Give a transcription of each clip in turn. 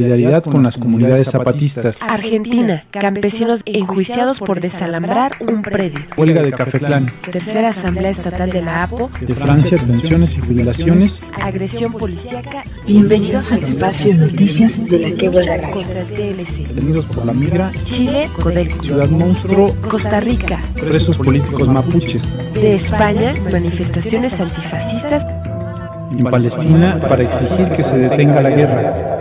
solidaridad con las comunidades zapatistas. Argentina, campesinos enjuiciados por desalambrar un predio. Huelga de Cafetlán. Tercera Asamblea Estatal de la APO. De Francia, pensiones y jubilaciones. Agresión policíaca. Bienvenidos al espacio Noticias de la Que Huelga Radio. Contra el TLC. Detenidos por la migra. Chile, Codelco. Ciudad Monstruo. Costa Rica. Presos políticos mapuches. De España, manifestaciones antifascistas. En Palestina, para exigir que se detenga la guerra.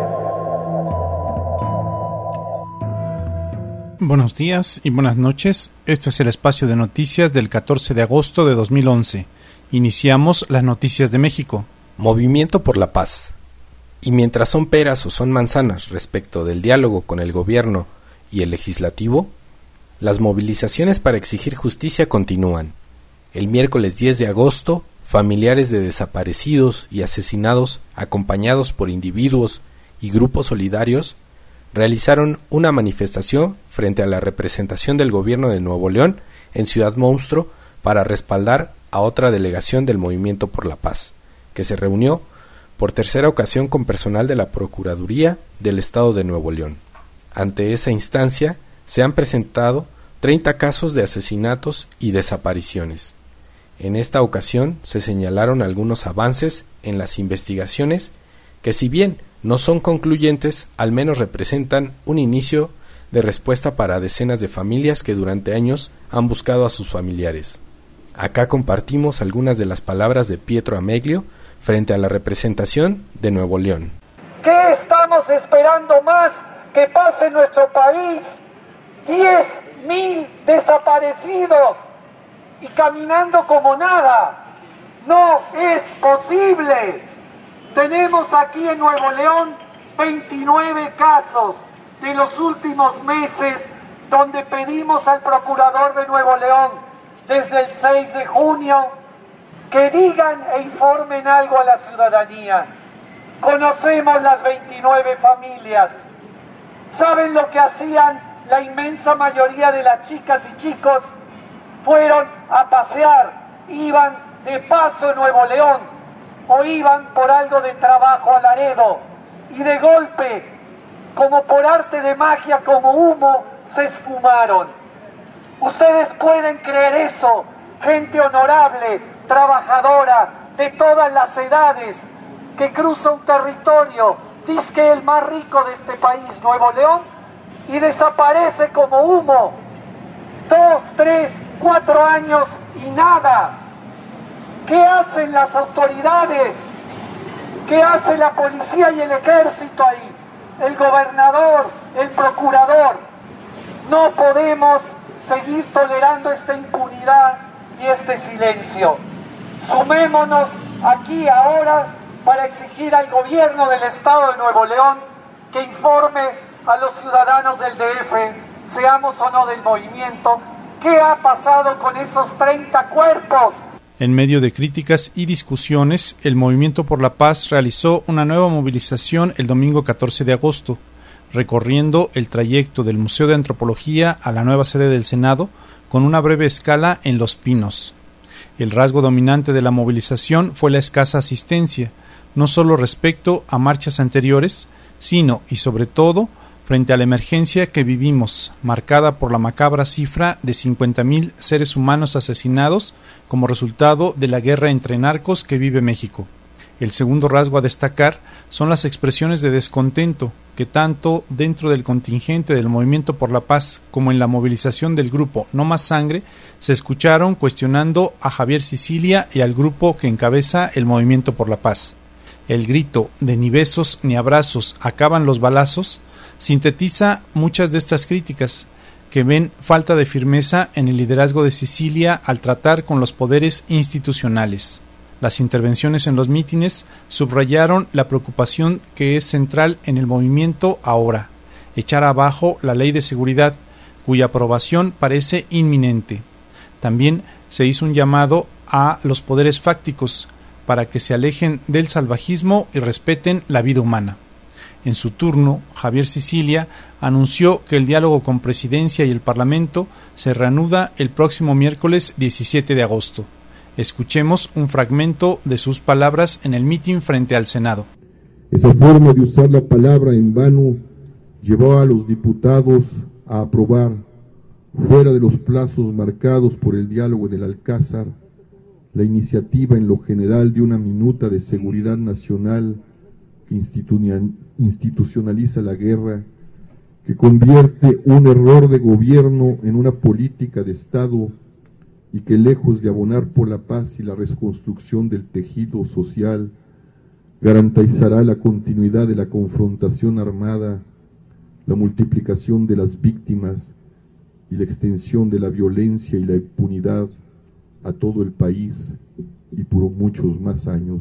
Buenos días y buenas noches. Este es el espacio de noticias del 14 de agosto de 2011. Iniciamos las noticias de México. Movimiento por la Paz. Y mientras son peras o son manzanas respecto del diálogo con el gobierno y el legislativo, las movilizaciones para exigir justicia continúan. El miércoles 10 de agosto, familiares de desaparecidos y asesinados, acompañados por individuos y grupos solidarios, realizaron una manifestación frente a la representación del gobierno de Nuevo León en Ciudad Monstruo para respaldar a otra delegación del Movimiento por la Paz, que se reunió por tercera ocasión con personal de la Procuraduría del Estado de Nuevo León. Ante esa instancia se han presentado 30 casos de asesinatos y desapariciones. En esta ocasión se señalaron algunos avances en las investigaciones que, si bien no son concluyentes, al menos representan un inicio de respuesta para decenas de familias que durante años han buscado a sus familiares. Acá compartimos algunas de las palabras de Pietro Ameglio frente a la representación de Nuevo León. ¿Qué estamos esperando más que pase en nuestro país? 10.000 desaparecidos y caminando como nada. No es posible. Tenemos aquí en Nuevo León 29 casos de los últimos meses donde pedimos al procurador de Nuevo León desde el 6 de junio que digan e informen algo a la ciudadanía. Conocemos las 29 familias. ¿Saben lo que hacían la inmensa mayoría de las chicas y chicos? Fueron a pasear, iban de paso en Nuevo León o iban por algo de trabajo a Laredo y de golpe, como por arte de magia, como humo, se esfumaron. Ustedes pueden creer eso, gente honorable, trabajadora, de todas las edades, que cruza un territorio, dizque el más rico de este país, Nuevo León, y desaparece como humo. 2, 3, 4 años y nada. ¿Qué hacen las autoridades? ¿Qué hace la policía y el ejército ahí? El gobernador, el procurador. No podemos seguir tolerando esta impunidad y este silencio. Sumémonos aquí ahora para exigir al gobierno del Estado de Nuevo León que informe a los ciudadanos del DF, seamos o no del movimiento, ¿qué ha pasado con esos 30 cuerpos? En medio de críticas y discusiones, el Movimiento por la Paz realizó una nueva movilización el domingo 14 de agosto, recorriendo el trayecto del Museo de Antropología a la nueva sede del Senado, con una breve escala en Los Pinos. El rasgo dominante de la movilización fue la escasa asistencia, no solo respecto a marchas anteriores, sino y sobre todo frente a la emergencia que vivimos, marcada por la macabra cifra de 50,000 seres humanos asesinados como resultado de la guerra entre narcos que vive México. El segundo rasgo a destacar son las expresiones de descontento que tanto dentro del contingente del Movimiento por la Paz como en la movilización del grupo No Más Sangre se escucharon cuestionando a Javier Sicilia y al grupo que encabeza el Movimiento por la Paz. El grito de ni besos ni abrazos, acaban los balazos, sintetiza muchas de estas críticas que ven falta de firmeza en el liderazgo de Sicilia al tratar con los poderes institucionales. Las intervenciones en los mítines subrayaron la preocupación que es central en el movimiento ahora, echar abajo la ley de seguridad, cuya aprobación parece inminente. También se hizo un llamado a los poderes fácticos para que se alejen del salvajismo y respeten la vida humana. En su turno, Javier Sicilia anunció que el diálogo con Presidencia y el Parlamento se reanuda el próximo miércoles 17 de agosto. Escuchemos un fragmento de sus palabras en el mitin frente al Senado. Esa forma de usar la palabra en vano llevó a los diputados a aprobar, fuera de los plazos marcados por el diálogo en el Alcázar, la iniciativa en lo general de una minuta de seguridad nacional que institucionaliza la guerra, que convierte un error de gobierno en una política de Estado y que, lejos de abonar por la paz y la reconstrucción del tejido social, garantizará la continuidad de la confrontación armada, la multiplicación de las víctimas y la extensión de la violencia y la impunidad a todo el país y por muchos más años.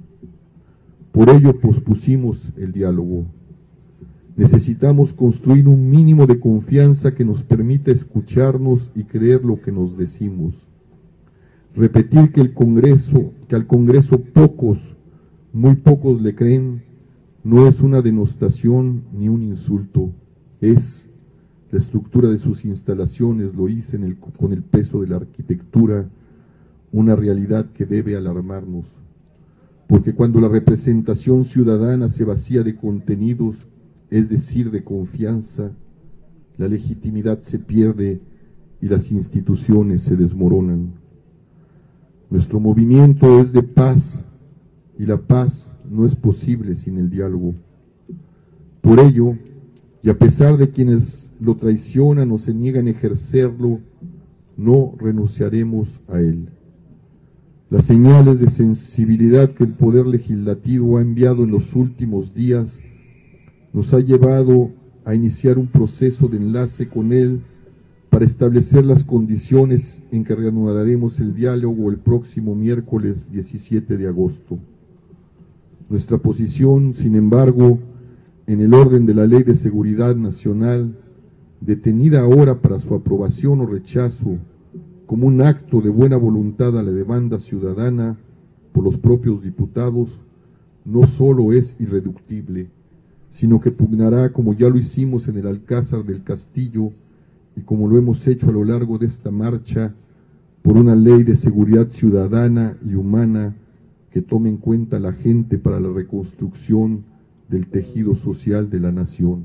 Por ello pospusimos el diálogo. Necesitamos construir un mínimo de confianza que nos permita escucharnos y creer lo que nos decimos. Repetir que al Congreso muy pocos le creen, no es una denostación ni un insulto, es la estructura de sus instalaciones, lo hice con el peso de la arquitectura, una realidad que debe alarmarnos, porque cuando la representación ciudadana se vacía de contenidos, es decir, de confianza, la legitimidad se pierde y las instituciones se desmoronan. Nuestro movimiento es de paz y la paz no es posible sin el diálogo. Por ello, y a pesar de quienes lo traicionan o se niegan a ejercerlo, no renunciaremos a él. Las señales de sensibilidad que el Poder Legislativo ha enviado en los últimos días nos ha llevado a iniciar un proceso de enlace con él para establecer las condiciones en que reanudaremos el diálogo el próximo miércoles 17 de agosto. Nuestra posición, sin embargo, en el orden de la Ley de Seguridad Nacional, detenida ahora para su aprobación o rechazo como un acto de buena voluntad a la demanda ciudadana por los propios diputados, no solo es irreductible, sino que pugnará, como ya lo hicimos en el Alcázar del Castillo y como lo hemos hecho a lo largo de esta marcha, por una ley de seguridad ciudadana y humana que tome en cuenta a la gente para la reconstrucción del tejido social de la nación.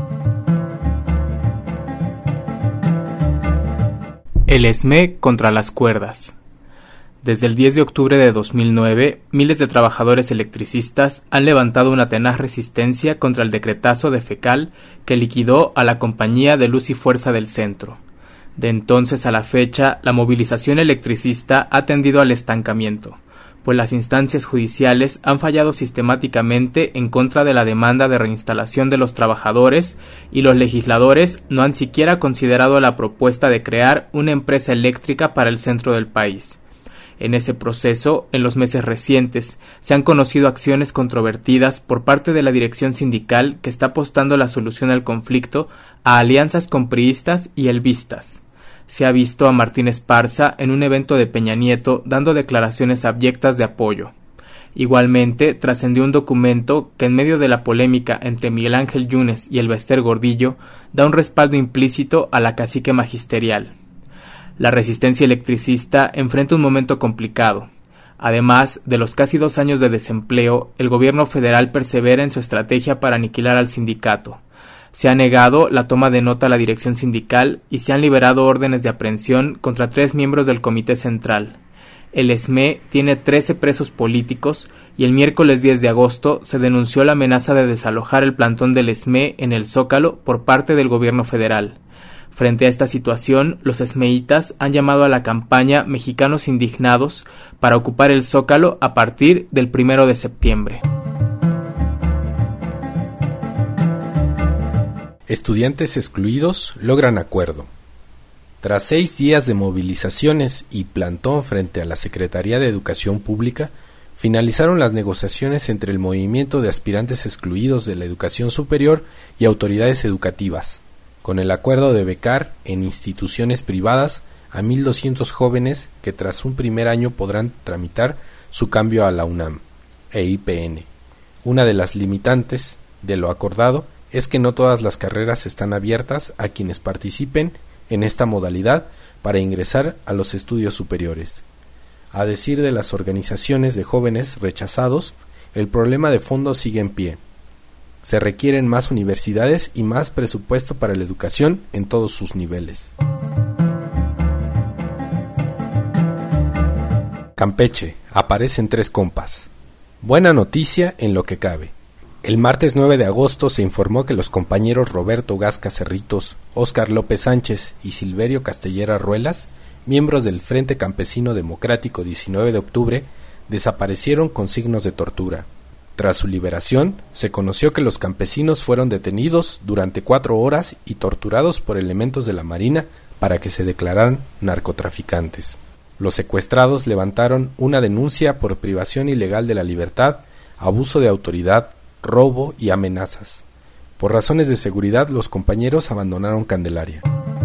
El ESME contra las cuerdas. Desde el 10 de octubre de 2009, miles de trabajadores electricistas han levantado una tenaz resistencia contra el decretazo de FECAL que liquidó a la Compañía de Luz y Fuerza del Centro. De entonces a la fecha, la movilización electricista ha tendido al estancamiento, pues las instancias judiciales han fallado sistemáticamente en contra de la demanda de reinstalación de los trabajadores y los legisladores no han siquiera considerado la propuesta de crear una empresa eléctrica para el centro del país. En ese proceso, en los meses recientes, se han conocido acciones controvertidas por parte de la dirección sindical que está apostando la solución al conflicto a alianzas con priistas y elvistas. Se ha visto a Martín Esparza en un evento de Peña Nieto dando declaraciones abyectas de apoyo. Igualmente, trascendió un documento que en medio de la polémica entre Miguel Ángel Yunes y el Bester Gordillo da un respaldo implícito a la cacique magisterial. La resistencia electricista enfrenta un momento complicado. Además de los casi 2 años de desempleo, el gobierno federal persevera en su estrategia para aniquilar al sindicato. Se ha negado la toma de nota a la dirección sindical y se han liberado órdenes de aprehensión contra 3 miembros del Comité Central. El ESME tiene 13 presos políticos y el miércoles 10 de agosto se denunció la amenaza de desalojar el plantón del ESME en el Zócalo por parte del gobierno federal. Frente a esta situación, los esmeitas han llamado a la campaña Mexicanos Indignados para ocupar el Zócalo a partir del 1 de septiembre. Estudiantes excluidos logran acuerdo. Tras 6 días de movilizaciones y plantón frente a la Secretaría de Educación Pública, finalizaron las negociaciones entre el movimiento de aspirantes excluidos de la educación superior y autoridades educativas, con el acuerdo de becar en instituciones privadas a 1.200 jóvenes que tras un primer año podrán tramitar su cambio a la UNAM e IPN. Una de las limitantes de lo acordado es que no todas las carreras están abiertas a quienes participen en esta modalidad para ingresar a los estudios superiores. A decir de las organizaciones de jóvenes rechazados, el problema de fondo sigue en pie. Se requieren más universidades y más presupuesto para la educación en todos sus niveles. Campeche, aparecen 3 compas. Buena noticia en lo que cabe. El martes 9 de agosto se informó que los compañeros Roberto Gasca Cerritos, Óscar López Sánchez y Silverio Castellera Ruelas, miembros del Frente Campesino Democrático 19 de octubre, desaparecieron con signos de tortura. Tras su liberación, se conoció que los campesinos fueron detenidos durante 4 horas y torturados por elementos de la Marina para que se declararan narcotraficantes. Los secuestrados levantaron una denuncia por privación ilegal de la libertad, abuso de autoridad, robo y amenazas. Por razones de seguridad, los compañeros abandonaron Candelaria.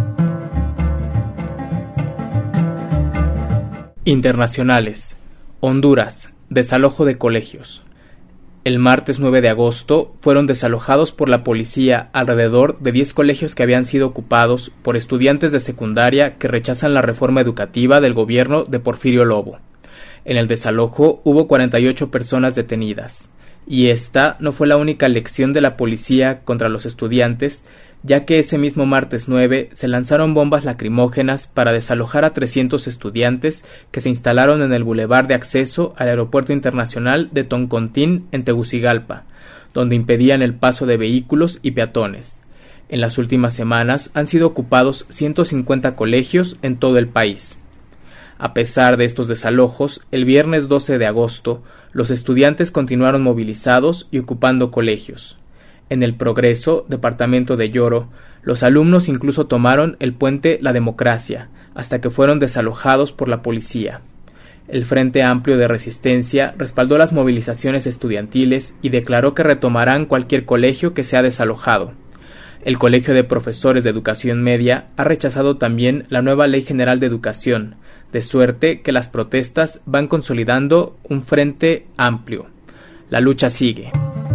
Internacionales. Honduras. Desalojo de colegios. El martes 9 de agosto fueron desalojados por la policía alrededor de 10 colegios que habían sido ocupados por estudiantes de secundaria que rechazan la reforma educativa del gobierno de Porfirio Lobo. En el desalojo hubo 48 personas detenidas. Y esta no fue la única acción de la policía contra los estudiantes, ya que ese mismo martes 9 se lanzaron bombas lacrimógenas para desalojar a 300 estudiantes que se instalaron en el bulevar de acceso al Aeropuerto Internacional de Toncontín en Tegucigalpa, donde impedían el paso de vehículos y peatones. En las últimas semanas han sido ocupados 150 colegios en todo el país. A pesar de estos desalojos, el viernes 12 de agosto, los estudiantes continuaron movilizados y ocupando colegios. En el Progreso, departamento de Lloro, los alumnos incluso tomaron el puente La Democracia, hasta que fueron desalojados por la policía. El Frente Amplio de Resistencia respaldó las movilizaciones estudiantiles y declaró que retomarán cualquier colegio que sea desalojado. El Colegio de Profesores de Educación Media ha rechazado también la nueva Ley General de Educación, de suerte que las protestas van consolidando un frente amplio. La lucha sigue.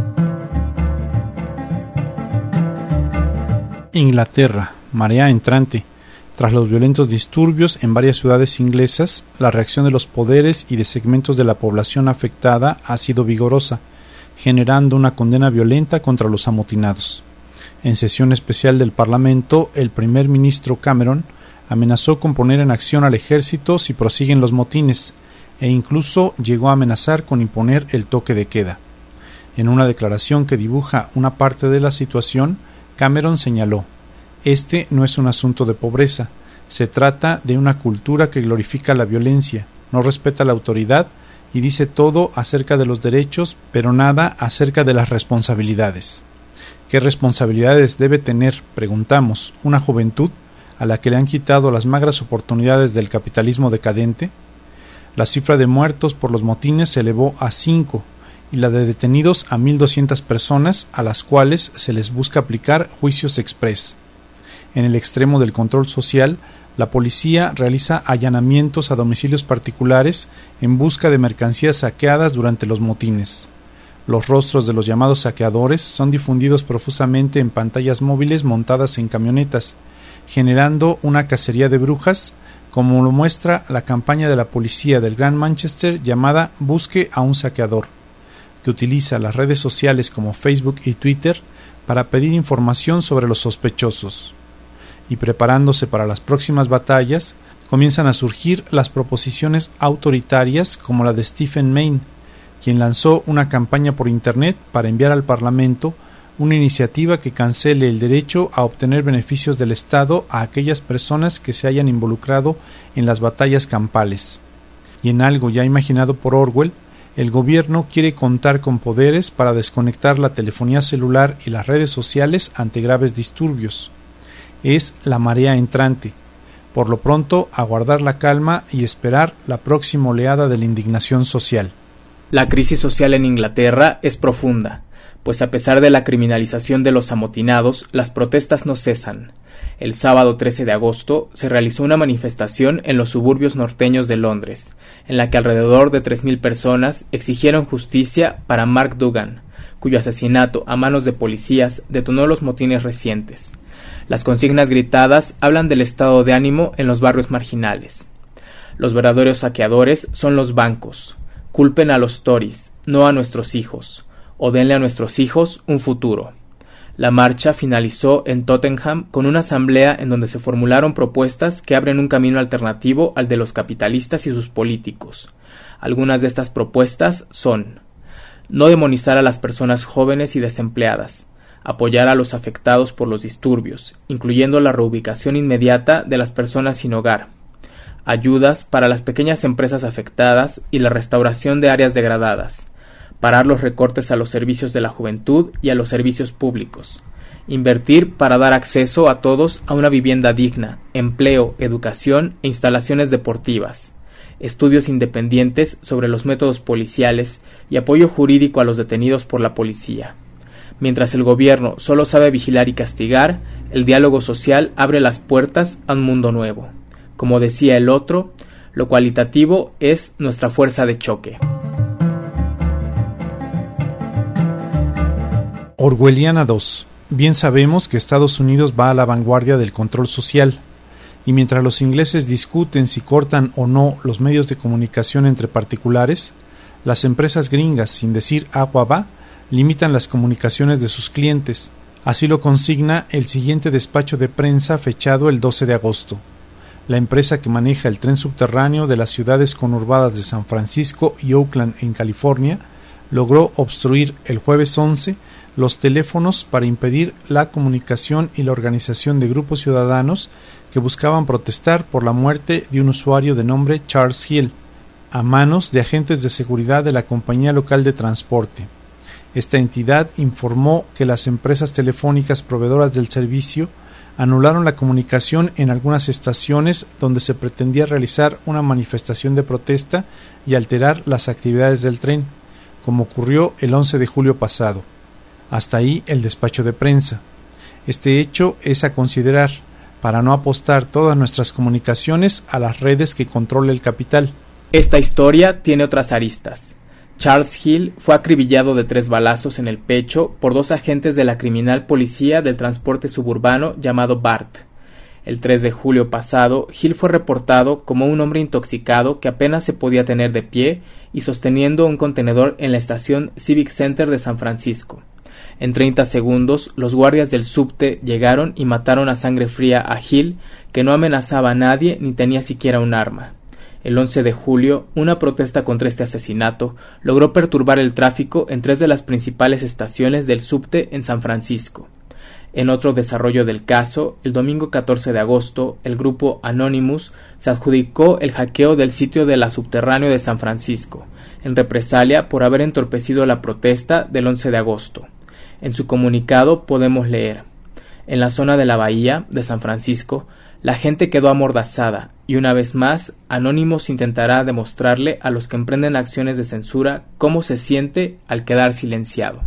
Inglaterra, marea entrante. Tras los violentos disturbios en varias ciudades inglesas, la reacción de los poderes y de segmentos de la población afectada ha sido vigorosa, generando una condena violenta contra los amotinados. En sesión especial del Parlamento, el primer ministro Cameron amenazó con poner en acción al ejército si prosiguen los motines, e incluso llegó a amenazar con imponer el toque de queda. En una declaración que dibuja una parte de la situación, Cameron señaló: "Este no es un asunto de pobreza, se trata de una cultura que glorifica la violencia, no respeta la autoridad y dice todo acerca de los derechos, pero nada acerca de las responsabilidades". ¿Qué responsabilidades debe tener, preguntamos, una juventud a la que le han quitado las magras oportunidades del capitalismo decadente? La cifra de muertos por los motines se elevó a 5 y la de detenidos a 1.200 personas, a las cuales se les busca aplicar juicios exprés. En el extremo del control social, la policía realiza allanamientos a domicilios particulares en busca de mercancías saqueadas durante los motines. Los rostros de los llamados saqueadores son difundidos profusamente en pantallas móviles montadas en camionetas, generando una cacería de brujas, como lo muestra la campaña de la policía del Gran Manchester llamada Busque a un saqueador, que utiliza las redes sociales como Facebook y Twitter para pedir información sobre los sospechosos. Y preparándose para las próximas batallas, comienzan a surgir las proposiciones autoritarias como la de Stephen Mayne, quien lanzó una campaña por Internet para enviar al Parlamento una iniciativa que cancele el derecho a obtener beneficios del Estado a aquellas personas que se hayan involucrado en las batallas campales. Y en algo ya imaginado por Orwell, el gobierno quiere contar con poderes para desconectar la telefonía celular y las redes sociales ante graves disturbios. Es la marea entrante. Por lo pronto, aguardar la calma y esperar la próxima oleada de la indignación social. La crisis social en Inglaterra es profunda, pues a pesar de la criminalización de los amotinados, las protestas no cesan. El sábado 13 de agosto se realizó una manifestación en los suburbios norteños de Londres, en la que alrededor de 3.000 personas exigieron justicia para Mark Duggan, cuyo asesinato a manos de policías detonó los motines recientes. Las consignas gritadas hablan del estado de ánimo en los barrios marginales. Los verdaderos saqueadores son los bancos. Culpen a los Tories, no a nuestros hijos, o denle a nuestros hijos un futuro. La marcha finalizó en Tottenham con una asamblea en donde se formularon propuestas que abren un camino alternativo al de los capitalistas y sus políticos. Algunas de estas propuestas son: no demonizar a las personas jóvenes y desempleadas, apoyar a los afectados por los disturbios, incluyendo la reubicación inmediata de las personas sin hogar, ayudas para las pequeñas empresas afectadas y la restauración de áreas degradadas, parar los recortes a los servicios de la juventud y a los servicios públicos, invertir para dar acceso a todos a una vivienda digna, empleo, educación e instalaciones deportivas, estudios independientes sobre los métodos policiales y apoyo jurídico a los detenidos por la policía. Mientras el gobierno solo sabe vigilar y castigar, el diálogo social abre las puertas a un mundo nuevo. Como decía el otro, lo cualitativo es nuestra fuerza de choque. Orwelliana 2. Bien sabemos que Estados Unidos va a la vanguardia del control social, y mientras los ingleses discuten si cortan o no los medios de comunicación entre particulares, las empresas gringas, sin decir agua va, limitan las comunicaciones de sus clientes. Así lo consigna el siguiente despacho de prensa fechado el 12 de agosto. La empresa que maneja el tren subterráneo de las ciudades conurbadas de San Francisco y Oakland en California logró obstruir el jueves 11 los teléfonos para impedir la comunicación y la organización de grupos ciudadanos que buscaban protestar por la muerte de un usuario de nombre Charles Hill, a manos de agentes de seguridad de la compañía local de transporte. Esta entidad informó que las empresas telefónicas proveedoras del servicio anularon la comunicación en algunas estaciones donde se pretendía realizar una manifestación de protesta y alterar las actividades del tren, como ocurrió el 11 de julio pasado. Hasta ahí el despacho de prensa. Este hecho es a considerar para no apostar todas nuestras comunicaciones a las redes que controla el capital. Esta historia tiene otras aristas. Charles Hill fue acribillado de 3 balazos en el pecho por 2 agentes de la criminal policía del transporte suburbano llamado BART. El 3 de julio pasado, Hill fue reportado como un hombre intoxicado que apenas se podía tener de pie y sosteniendo un contenedor en la estación Civic Center de San Francisco. En 30 segundos, los guardias del subte llegaron y mataron a sangre fría a Hill, que no amenazaba a nadie ni tenía siquiera un arma. El 11 de julio, una protesta contra este asesinato logró perturbar el tráfico en 3 de las principales estaciones del subte en San Francisco. En otro desarrollo del caso, el domingo 14 de agosto, el grupo Anonymous se adjudicó el hackeo del sitio de la subterráneo de San Francisco, en represalia por haber entorpecido la protesta del 11 de agosto. En su comunicado podemos leer: en la zona de la bahía de San Francisco, la gente quedó amordazada y una vez más Anonymous intentará demostrarle a los que emprenden acciones de censura cómo se siente al quedar silenciado.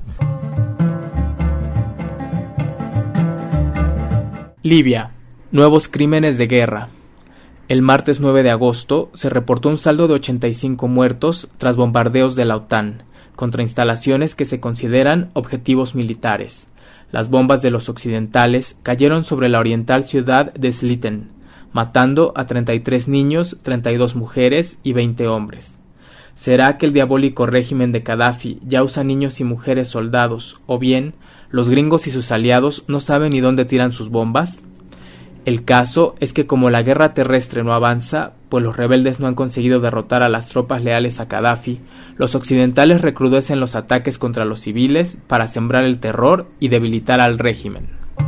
Libia. Nuevos crímenes de guerra. El martes 9 de agosto se reportó un saldo de 85 muertos tras bombardeos de la OTAN contra instalaciones que se consideran objetivos militares. Las bombas de los occidentales cayeron sobre la oriental ciudad de Sliten, matando a 33 niños, 32 mujeres y 20 hombres. ¿Será que el diabólico régimen de Gaddafi ya usa niños y mujeres soldados, o bien los gringos y sus aliados no saben ni dónde tiran sus bombas? El caso es que como la guerra terrestre no avanza, pues los rebeldes no han conseguido derrotar a las tropas leales a Gaddafi, los occidentales recrudecen los ataques contra los civiles para sembrar el terror y debilitar al régimen.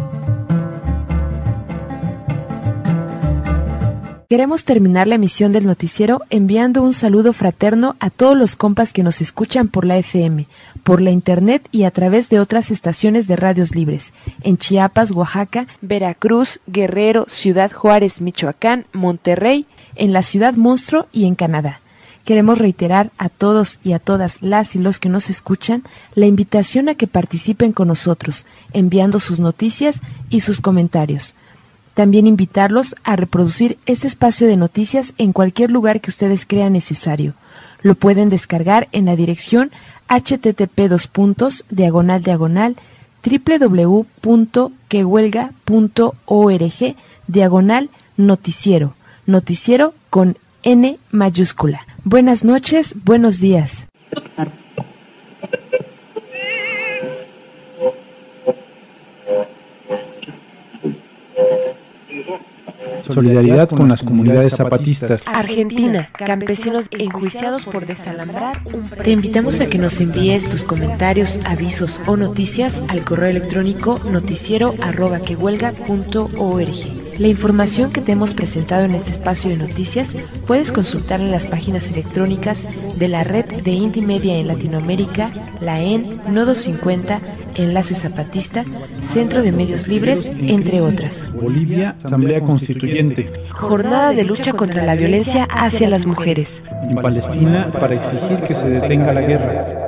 Queremos terminar la emisión del noticiero enviando un saludo fraterno a todos los compas que nos escuchan por la FM, por la internet y a través de otras estaciones de radios libres, en Chiapas, Oaxaca, Veracruz, Guerrero, Ciudad Juárez, Michoacán, Monterrey, en la Ciudad Monstruo y en Canadá. Queremos reiterar a todos y a todas las y los que nos escuchan la invitación a que participen con nosotros, enviando sus noticias y sus comentarios. También invitarlos a reproducir este espacio de noticias en cualquier lugar que ustedes crean necesario. Lo pueden descargar en la dirección http://www.quehuelga.org/noticiero, noticiero con N mayúscula. Buenas noches, buenos días. Solidaridad con las comunidades zapatistas. Argentina, campesinos enjuiciados por desalambrar un... Te invitamos a que nos envíes tus comentarios, avisos o noticias al correo electrónico noticiero@quehuelga.org. La información que te hemos presentado en este espacio de noticias puedes consultarla en las páginas electrónicas de la Red de Intimedia en Latinoamérica, la EN, Nodo 50, Enlace Zapatista, Centro de Medios Libres, entre otras. Bolivia, Asamblea Constituyente. Jornada de lucha contra la violencia hacia las mujeres. En Palestina, para exigir que se detenga la guerra.